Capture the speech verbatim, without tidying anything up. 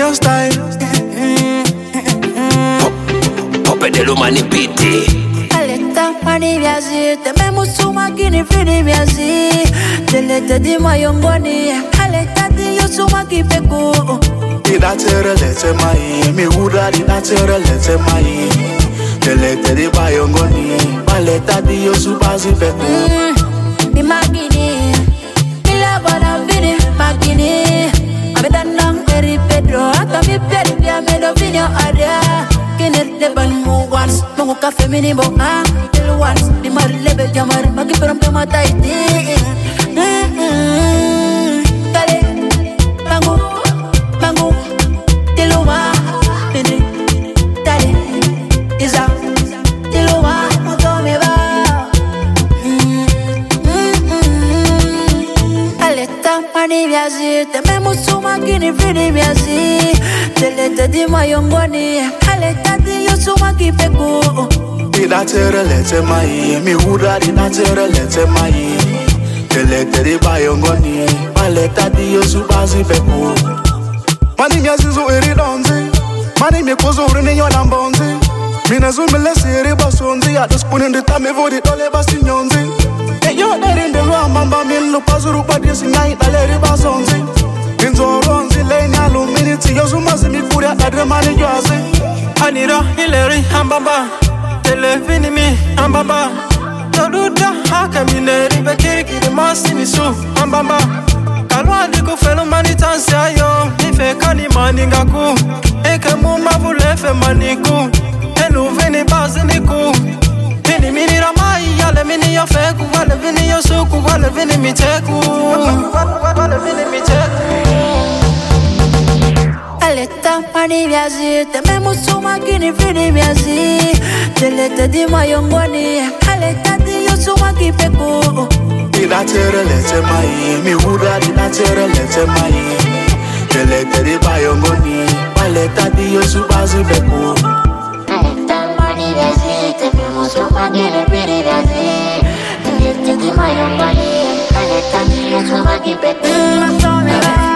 your style. Poppe dello manipiti. Aletta mani viazi, te me musuma kini fini viazi. Telete di mayongoni, aletta di yosuma kipeku. Di datere lete mai, mi ura di datere lete mai. Telete di mayongoni, aletta di yosuba zipeku. Di magini, mi lavora vini magini. Abedanang eri Pedro, ata mi peri via medovinio aria. Kini leban mu once, mungu kafe mini bo ah, till once. Di mar lebe jamar, magi perom pema taiti. Kale, mangu, mangu, tiluma, mini, dale, iza, tiluma, muto me va. Aletta mani viazi, te me musuma kini fini viazi. Telete di mayongoni, aletta di yosuma kipeku. Di datere lete mai, mi ura di datere lete mai. Telete di mayongoni, aletta di yosuba zipeku. Mani mia zizo eri donzi, mani mi kozo uri yo lambonzi. Mina zo mele seri basonzi, ya dispone de tame vodi dole basi nyonzi. E yo deri de lo mamba min lo pazuru pa desi nai daleri basonzi. Minzo ronzi le nyalo miniti yo zuma zimi furia adre mani yozi. Anira Hillary ambamba, telefini mi ambamba. Toduda haka mineri bekiri de masini su ambamba. Kalwa diku felo mani tansi ayo, ife kani mani ngaku. Eke muma vulefe maniku, enu vini bazi niku. Vini mini ramai, yale mini yo feku, wale vini yo suku, wale vini miteku. Wale vini miteku. Aletta mani viazi, te me musuma kini fini viazi. Telete di mayongoni, aletta di yosuma kipeku. Di datere lete mai, mi ura di datere lete mai. Telete di mayongoni, aletta di yosuba zipeku. Aletta mani viazi, te me musuma kini fini viazi. Telete di mayongoni, aletta di yosuma kipeku.